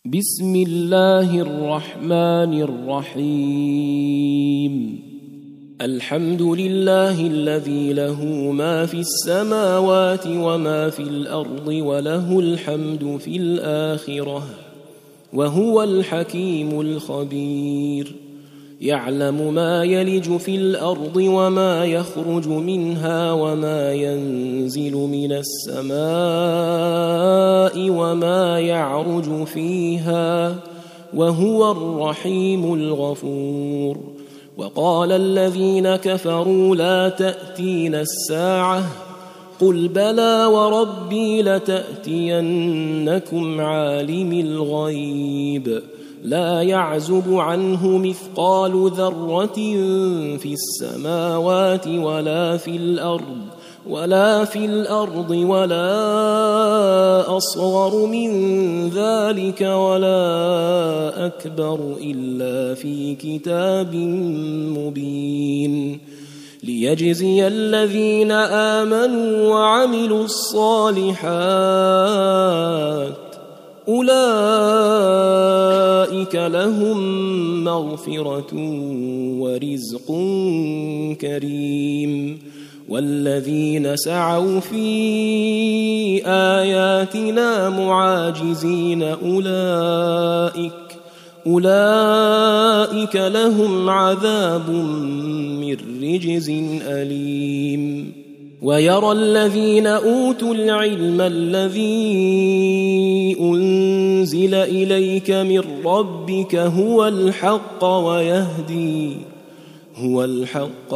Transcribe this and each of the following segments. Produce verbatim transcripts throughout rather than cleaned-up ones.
بسم الله الرحمن الرحيم. الحمد لله الذي له ما في السماوات وما في الأرض وله الحمد في الآخرة وهو الحكيم الخبير. يعلم ما يلج في الأرض وما يخرج منها وما ينزل من السماء وما يعرج فيها وهو الرحيم الغفور. وقال الذين كفروا لا تأتينا الساعة قل بلى وربي لتأتينكم عالم الغيب لا يعزب عنه مثقال ذرة في السماوات ولا في الأرض ولا في الأرض ولا أصغر من ذلك ولا أكبر إلا في كتاب مبين ليجزي الذين آمنوا وعملوا الصالحات أولئك لهم مغفرة ورزق كريم. والذين سعوا في آياتنا معاجزين أولئك أولئك لهم عذاب من رجز أليم. ويرى الذين أوتوا العلم الذي أنزل إليك من ربك هو الحق ويهدي هو الحق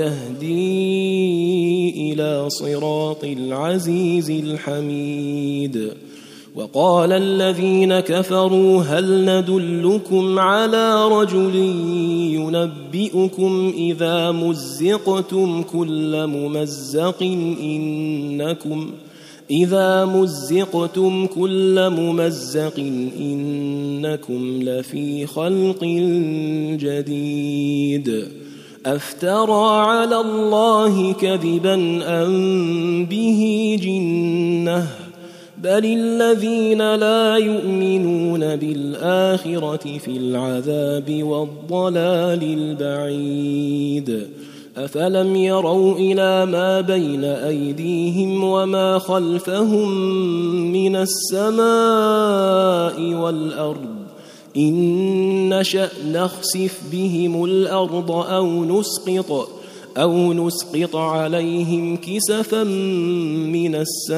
ويهدي إلى صراط العزيز الحميد. وقال الذين كفروا هل ندلكم على رجل ينبئكم إذا مزقتم كل ممزق إنكم إذا مزقتم كل ممزق إنكم لفي خلق جديد أفترى على الله كذبا أم به جنة بل الذين لا يؤمنون بالآخرة في العذاب والضلال البعيد. أفلم يروا إلى ما بين أيديهم وما خلفهم من السماء والأرض إن نشأ نخسف بهم الأرض أو نسقط أو نسقط عليهم كسفا من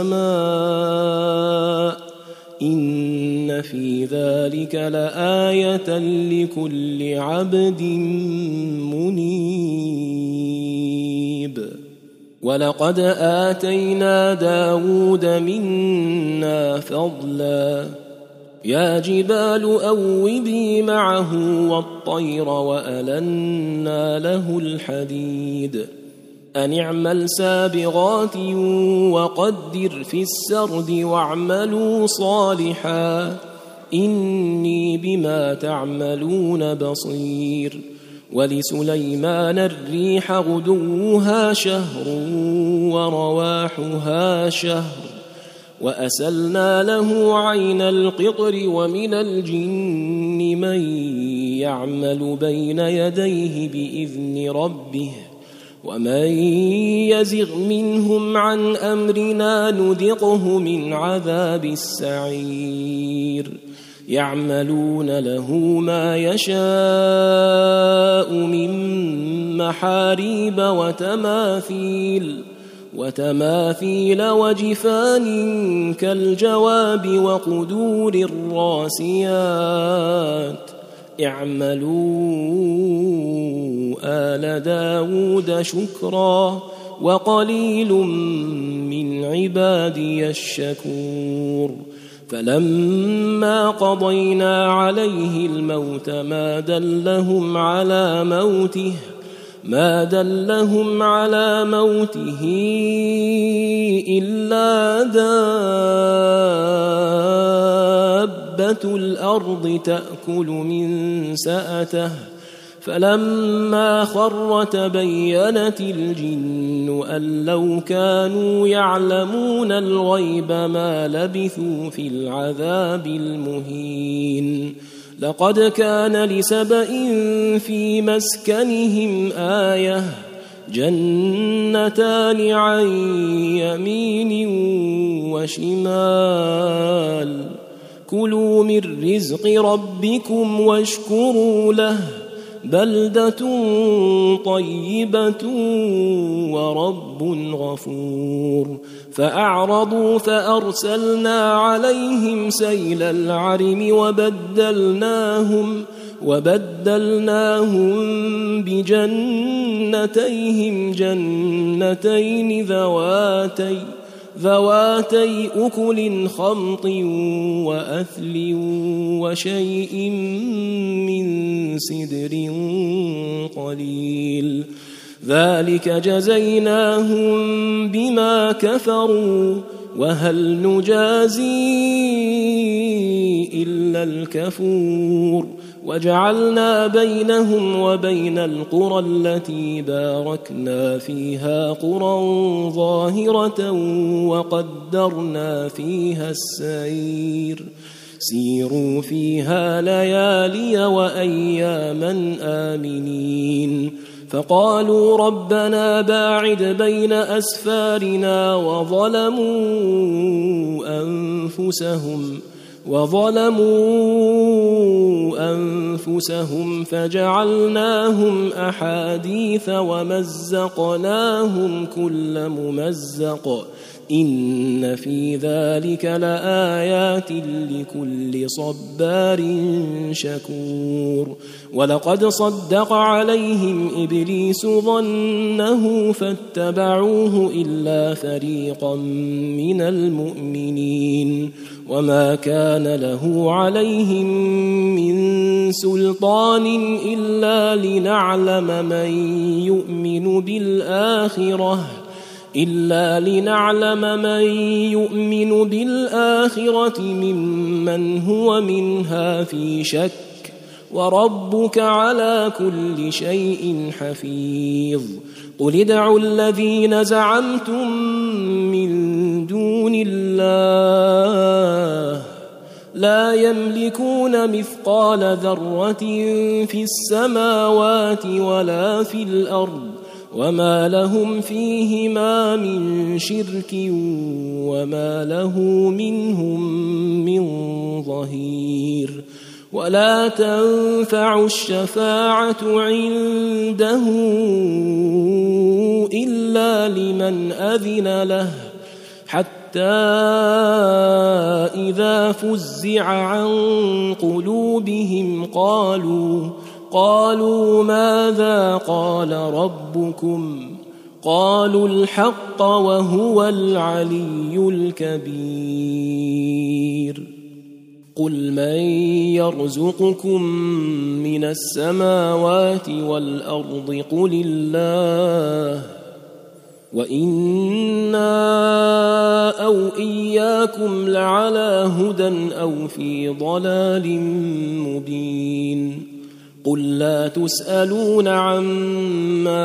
السماء إن في ذلك لآية لكل عبد منيب. ولقد آتينا داود منا فضلا يا جبال أوبي معه والطير وألنا له الحديد أن اعمل سابغات وقدر في السرد واعملوا صالحا إني بما تعملون بصير. ولسليمان الريح غدوها شهر ورواحها شهر وأسلنا له عين القطر ومن الجن من يعمل بين يديه بإذن ربه ومن يزغ منهم عن أمرنا نذقه من عذاب السعير. يعملون له ما يشاء من محاريب وتماثيل وتماثيل وجفان كالجواب وقدور الراسيات اعملوا آل داود شكرا وقليل من عبادي الشكور. فلما قضينا عليه الموت ما دلهم على موته ما دلهم على موته إلا دابة الأرض تأكل من سأته فلما خر تبينت الجن أن لو كانوا يعلمون الغيب ما لبثوا في العذاب المهين لقد كان لسبإ في مسكنهم آية جنتان عن يمين وشمال كلوا من رزق ربكم واشكروا له بلدة طيبة ورب غفور فأعرضوا فأرسلنا عليهم سيل العرم وبدلناهم وبدلناهم بجنتيهم جنتين ذواتي ذواتي أكل خمط وأثل وشيء من سدر قليل ذلك جزيناهم بما كفروا وهل نجازي إلا الكفور وجعلنا بينهم وبين القرى التي باركنا فيها قرى ظاهرة وقدرنا فيها السير سيروا فيها ليالي وأياما آمنين فقالوا ربنا باعد بين أسفارنا وظلموا أنفسهم وظلموا أنفسهم فجعلناهم أحاديث ومزقناهم كل ممزق إن في ذلك لآيات لكل صبار شكور ولقد صدق عليهم إبليس ظنه فاتبعوه إلا فريقا من المؤمنين وما كان له عليهم من سلطان إلا لنعلم من يؤمن بالآخرة إلا لنعلم من يؤمن بالآخرة ممن هو منها في شك وربك على كل شيء حفيظ قل ادعوا الذين زعمتم من دون الله لا يملكون مثقال ذرة في السماوات ولا في الأرض وما لهم فيهما من شرك وما له منهم من ظهير ولا تنفع الشفاعة عنده إلا لمن أذن له حتى إذا فزع عن قلوبهم قالوا قالوا ماذا قال ربكم قالوا الحق وهو العلي الكبير قل من يرزقكم من السماوات والأرض قل الله وإنا أو إياكم لعلى هدى أو في ضلال مبين قل لا تسألون عما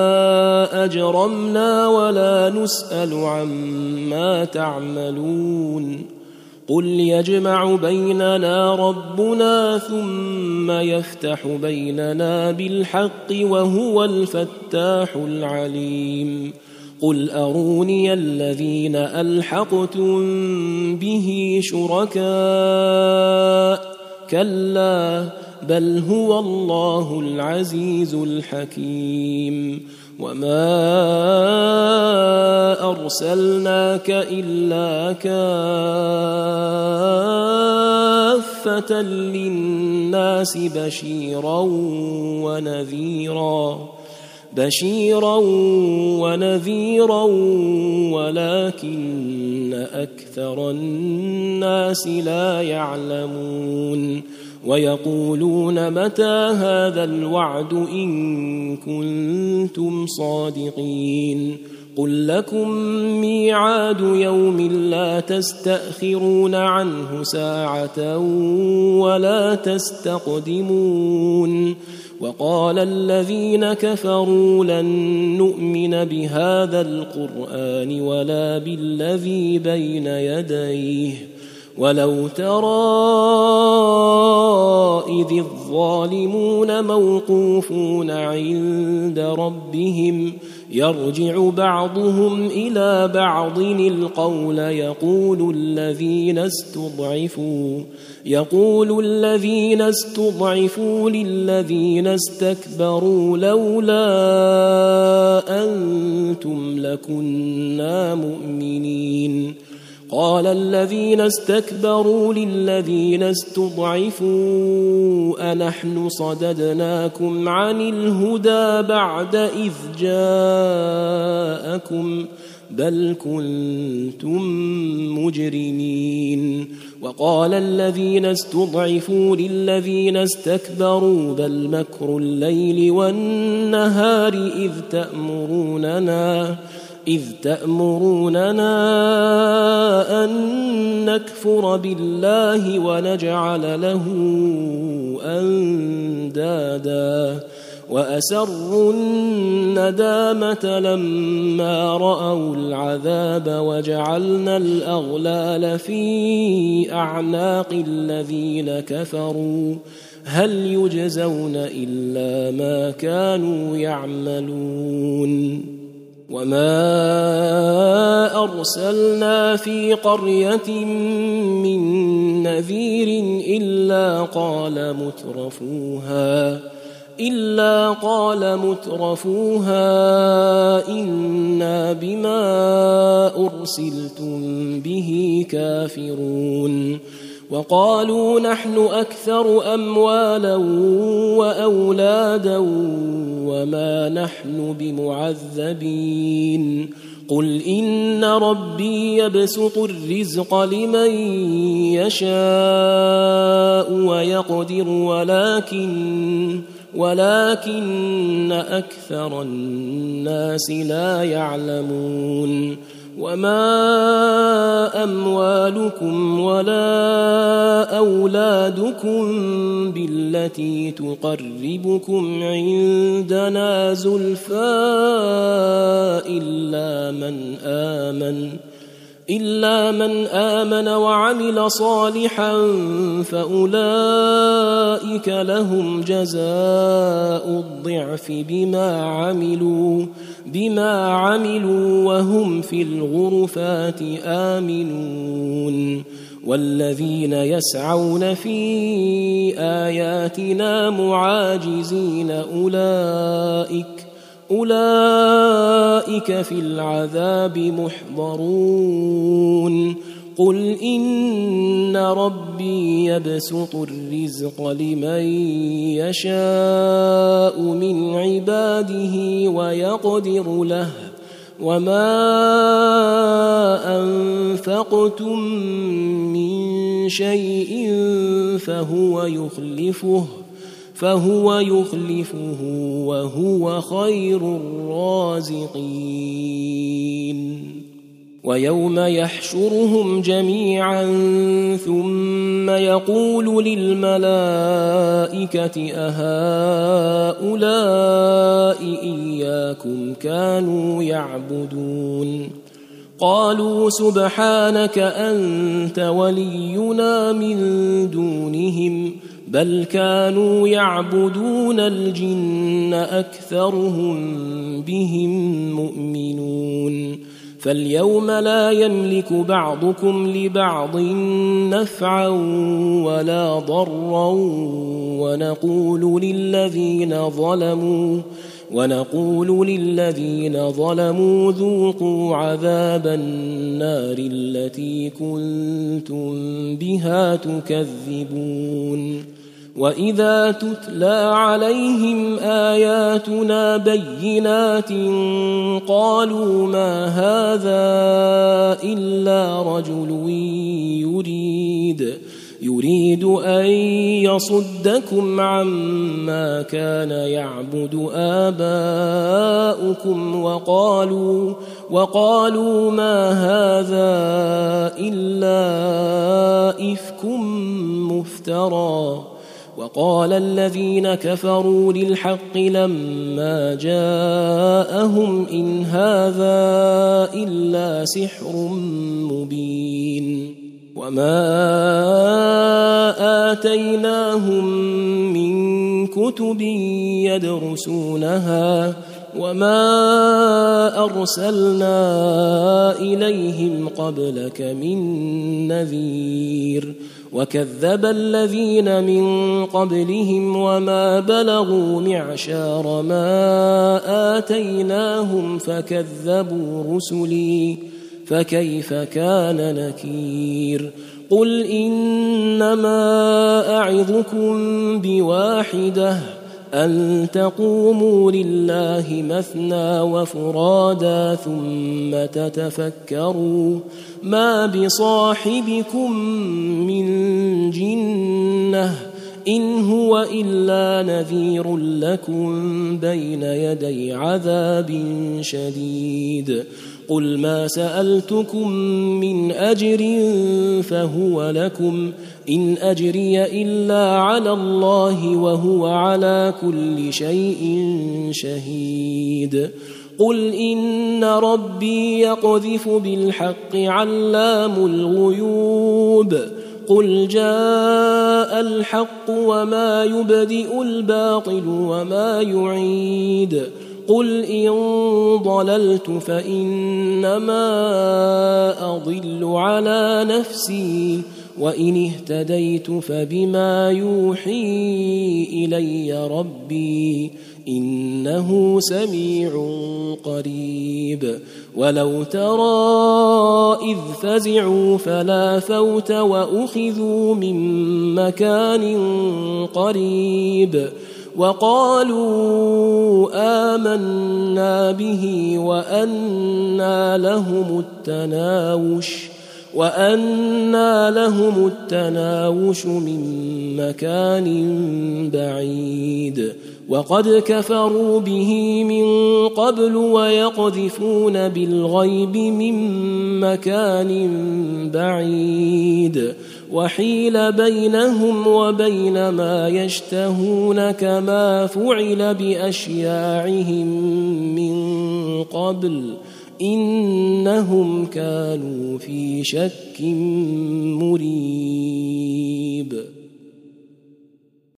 أجرمنا ولا نسأل عما تعملون قل يجمع بيننا ربنا ثم يفتح بيننا بالحق وهو الفتاح العليم قل أروني الذين ألحقتم به شركاء كلا بل هو الله العزيز الحكيم وما أرسلناك إلا كافة للناس بشيرا ونذيرا بشيرا ونذيرا ولكن أكثر الناس لا يعلمون ويقولون متى هذا الوعد إن كنتم صادقين قل لكم ميعاد يوم لا تستأخرون عنه ساعة ولا تستقدمون وقال الذين كفروا لن نؤمن بهذا القرآن ولا بالذي بين يديه ولو ترى إذ الظالمون موقوفون عند ربهم يرجع بعضهم إلى بعض القول يقول الذين استضعفوا يقول الذين استضعفوا للذين استكبروا لولا أنتم لكنا مؤمنين قال الذين استكبروا للذين استضعفوا أنحن صددناكم عن الهدى بعد إذ جاءكم بل كنتم مجرمين وقال الذين استضعفوا للذين استكبروا بل مكر الليل والنهار إذ تأمروننا إذ تأمروننا أن نكفر بالله ونجعل له أندادا وأسروا الندامة لما رأوا العذاب وجعلنا الأغلال في أعناق الذين كفروا هل يجزون إلا ما كانوا يعملون وما أرسلنا في قرية من نذير إلا قال مترفوها إلا قال مترفوها إنا بما أرسلتم به كافرون وقالوا نحن أكثر أموالا وأولادا وما نحن بمعذبين قل إن ربي يبسط الرزق لمن يشاء ويقدر ولكن ولكن أكثر الناس لا يعلمون وما أموالكم ولا أولادكم بالتي تقربكم عندنا زلفى إلا من آمن إلا من آمن وعمل صالحا فأولئك لهم جزاء الضعف بما عملوا بما عملوا وهم في الغرفات آمنون والذين يسعون في آياتنا معاجزين أولئك أولئك في العذاب محضرون قل إن ربي يبسط الرزق لمن يشاء من عباده ويقدر له وما أنفقتم من شيء فهو يخلفه فهو يخلفه وهو خير الرازقين ويوم يحشرهم جميعا ثم يقول للملائكة أهؤلاء إياكم كانوا يعبدون قالوا سبحانك أنت ولينا من دونهم بل كانوا يعبدون الجن أكثرهم بهم مؤمنون فاليوم لا يملك بعضكم لبعض نفعا ولا ضرا ونقول للذين ظلموا ونقول للذين ظلموا ذوقوا عذاب النار التي كنتم بها تكذبون وإذا تتلى عليهم آياتنا بينات قالوا ما هذا إلا رجل يريد يريد أن يصدكم عما كان يعبد آباؤكم وقالوا وقالوا ما هذا إلا إفك مفترى. وقال الذين كفروا للحق لما جاءهم إن هذا إلا سحر مبين. وما آتيناهم من كتب يدرسونها وما أرسلنا إليهم قبلك من نذير. وكذب الذين من قبلهم وما بلغوا معشار ما آتيناهم فكذبوا رسلي فكيف كان نكير. قل إنما أعظكم بواحدة أن تقوموا لله مثنى وفرادا ثم تتفكروا ما بصاحبكم من جنة إن هو إلا نذير لكم بين يدي عذاب شديد. قل ما سألتكم من أجر فهو لكم إن أجري إلا على الله وهو على كل شيء شهيد. قل إن ربي يقذف بالحق علام الغيوب. قل جاء الحق وما يبدئ الباطل وما يعيد. قل إن ضللت فإنما أضل على نفسي وإن اهتديت فبما يوحي إلي ربي إنه سميع قريب. ولو ترى إذ فزعوا فلا فوت وأخذوا من مكان قريب وقالوا آمنا به وأنى لهم التناوش وأنى لهم التناوش من مكان بعيد. وقد كفروا به من قبل ويقذفون بالغيب من مكان بعيد. وحيل بينهم وبين ما يشتهون كما فعل بأشياعهم من قبل إنهم كانوا في شك مريب.